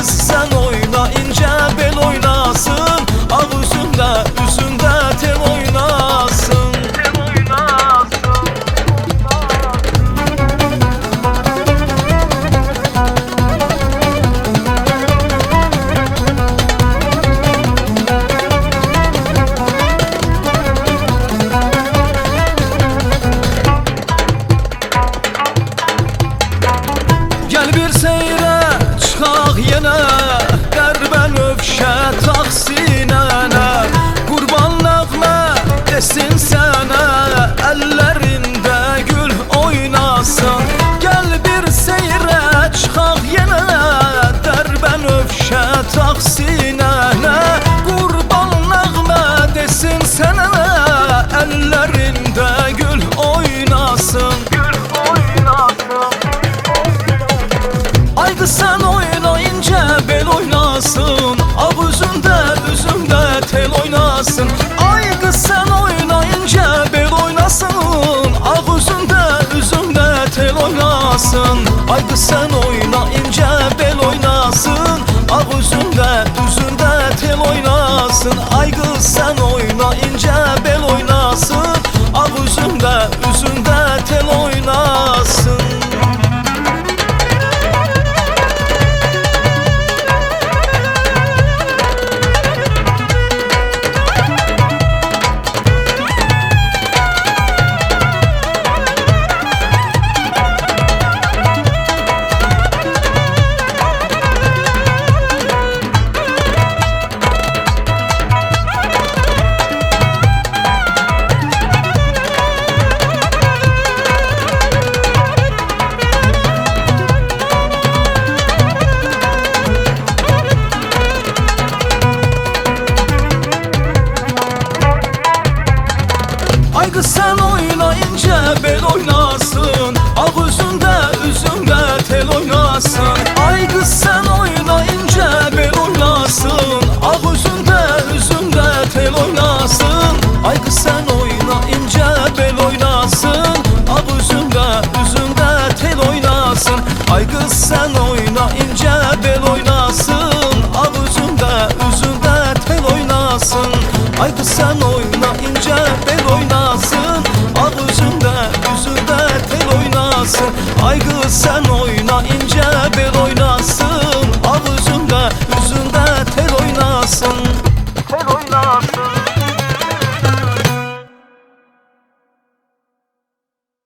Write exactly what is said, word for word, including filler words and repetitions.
kız sen oyna ince bel oynasın, ağzında üzümde tel oynasın. Gel bir seyre çıkaq yenə, qərbən övşə tax sinənə, qurban nəğmə desin sənə, əllərində gül oynasın. Gəl bir seyrə çıxaq yenə, qərbən övşə tax sinənə, qurban nəğmə desin sənə, əllərində gül oynasın. Haydi sen oynayınca bel oynasın, ağzında üzümde tel oynasın. Ay kız sen oynayınca bel oynasın, ağzında üzümde tel oynasın. Ay kız sen oynayınca bel oynasın, ağzında üzümde tel oynasın. Ay kız sen oynayınca bel oynasın, ağzında üzümde tel oynasın. Ay kız sen oynayınca bel oynasın, ağzında üzümde tel oynasın. Ay kız sen oynayınca bel oynasın, ağzında üzümde tel oynasın. Ay kız sen oynayınca bel oynasın, ağzında üzümde tel oynasın. Ay kız sen oynayınca bel oynasın, ağzında üzümde tel oynasın. Ay kız sen oynayınca bel oynasın, ağzında üzümde tel oynasın. Ay kız sen oynayınca bel oynasın, ağzında üzümde tel oynasın. Tel oynasın.